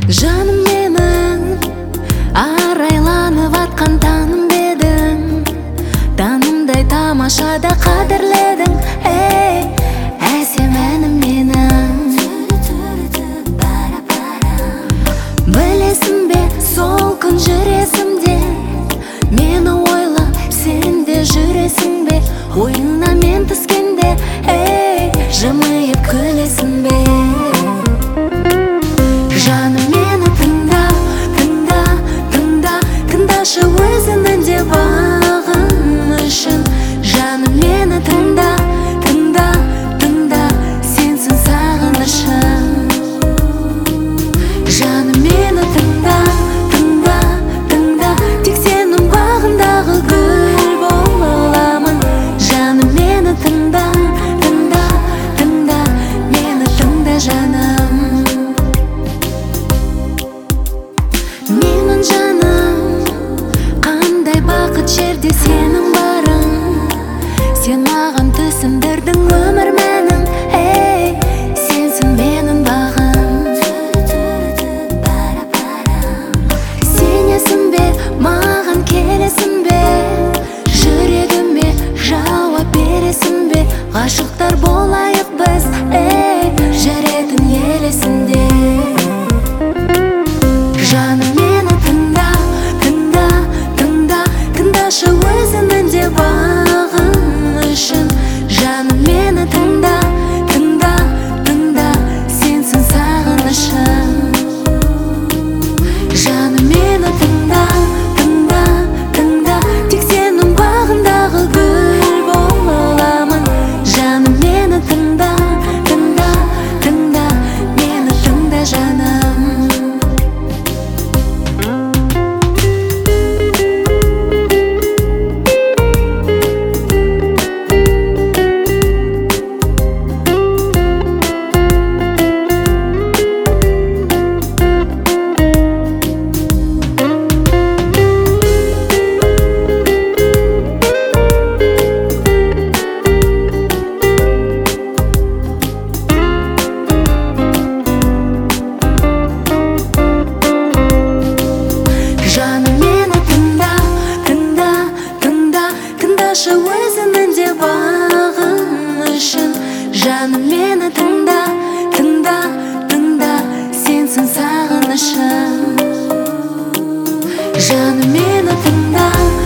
Жаным менің арайланып атқан таным бедің, танымдай тамашада қадірледің. Әсем әнім менің, білесің бе сол күн жүресімде, мені ойлап сен де жүресің бе? Ойыңа мен түскенде жымиып күлесің бе? Жаным мені тыңда, тыңда, тыңда, тыңдашы өзіңнің де бағым үшін. Жаным мені тыңда, тыңда, тыңда, сенсің сағынышым. Жаным мені тыңда, тыңда, тыңда, тек сенің бағындағы гүл боламын. Жаным мені тыңда, тыңда, тыңда, мені тыңда жаным. Менің жаным, қандай бақыт жерде сенің барың. Сен маған түсіндірдің өмір мәнін. Сенсің менің бағым. Сенесің бе, маған келесің бе? Жүрегіме жауап бересің бе? Ғашықтар болайық біз, жүретін елесінде. Жаным мені тыңда, тыңда, тыңда, тыңдашы өзіңнің де бағым үшін. Жаным мені тыңда, тыңда, тыңда, сенсің сағынышым. Жаным мені тыңда, тыңда, тыңда, тек сенің бағындағы гүл боламын. Жаным мені тыңда, тыңда, тыңда, мені тыңда жаным. Жаным мені тыңда, тыңда, тыңда, тыңдашы өзіңнің де бағым үшін. Жаным мені тыңда, тыңда, тыңда, сенсің сағынышым. Жаным мені тыңда,